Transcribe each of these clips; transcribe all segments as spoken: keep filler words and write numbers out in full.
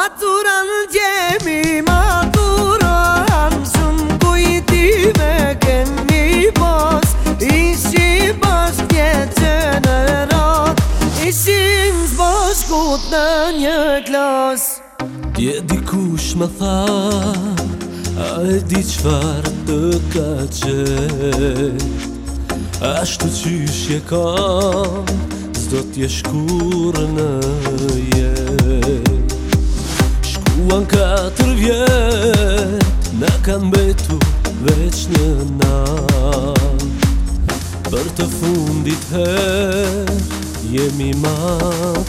Maturan gjemi, maturan shumë kujtime kemi pas. Ishi bashk jetë në rat, ishim zbashkut në një klas. Dje dikush më tha, a e di qfar të ka qenë, ashtu qyshje kam, s'do t'je shkur në jetë. Shkuan katër vjet, na kanë betu veç një natë, për të fundit her, jemi maturan.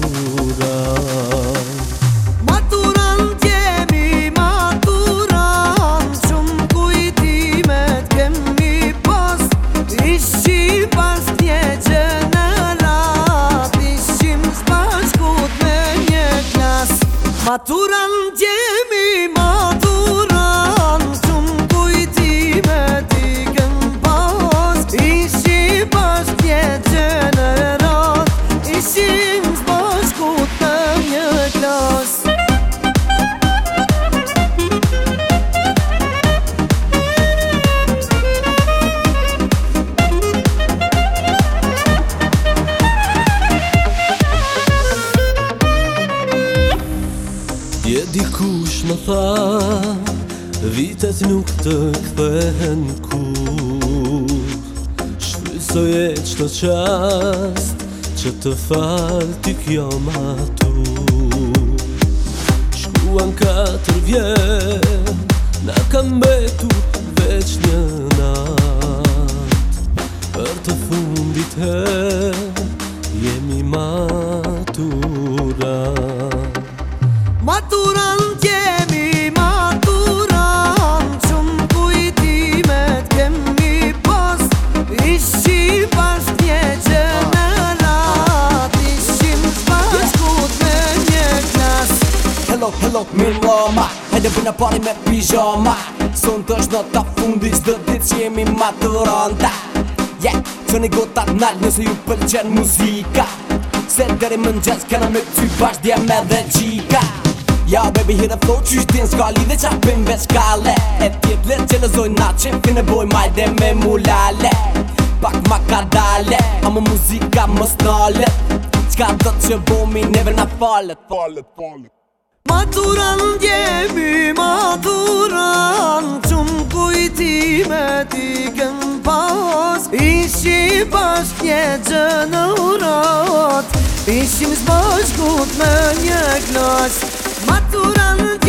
Maturan gjemi, maturan shumë kujtimet kemi pas. Ishi bashk jetë në rat, ishim zbashkut në një klas. Maturan gjemi, maturan shumë kujtimet i kem pas. Ishi bashk jetë në rat, ishim zbashkut në një klas. Dje dikush më tha, vitet nuk të kthehen kur. Shfrytsoje çdo qast që të fal t'i kjo matur. Shkuan katër vjet, na kanë betur veç një nat, për të fundit her, jemi maturan. Maturan gjemi, maturan shumë kujtimet kemi pas. Ishi bashk jetë në rat, ishim zbashkut në një klas. Hello, hello, mirë mama, hajde bëjna party me pijama. Sontë është nota fundit, çdo ditë që jemi maturanta. Yeah, qëni gotat nalë nëse ju pëlqen muzika, se deri mëngjes kena me ty bashk djem edhe qika. Ja baby hit the flow, qysh din s'ka lidhe qa pim veç kale. E tjet let që lëzoj na qefin e boj majde me mulale. Pak ma ka dale, ama muzika mës nalet, qka do që bomi never na falet. Falet, falet. Maturan gjemi, maturan shumë kujtimet i kem pas. Ishi bashk jetë në rat, ishim zbashkut në një klas. Maturan